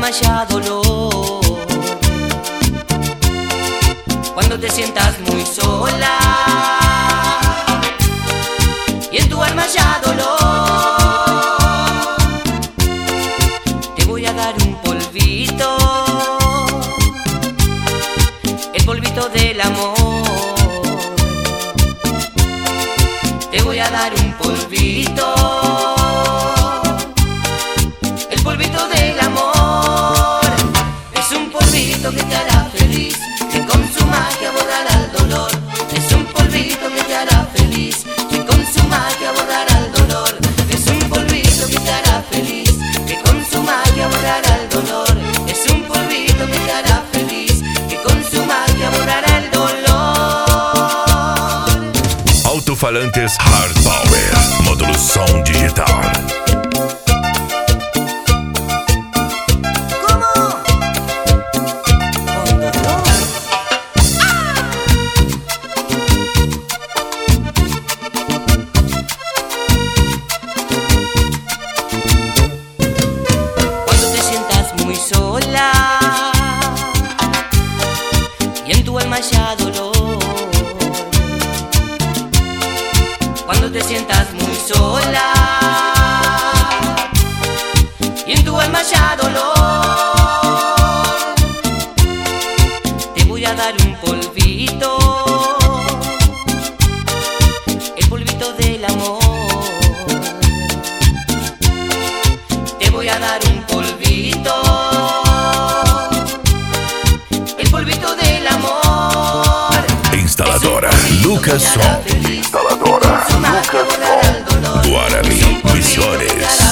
alma haya dolor, cuando te sientas muy sola y en tu alma haya dolor, te voy a dar un polvito, el polvito del amor. Te voy a dar un polvito, el polvito del amor. Es un polvito que te hará feliz, que con su magia borrará el dolor. Es un polvito que te hará feliz, que con su magia borrará el dolor. Es un polvito que te hará feliz, que con su magia borrará el dolor. Es un polvito que te hará feliz, que con su magia borrará el dolor. Alto-falantes Hard Power, módulo som digital. Cuando te sientas muy sola y en tu alma haya dolor, cuando te sientas muy sola y en tu alma haya dolor, te voy a dar un polvito, el polvito del amor. Te voy a dar un polvito, el polvito del amor. Instaladora Lucas Som. Instaladora Lucas Som. Guarani Misiones.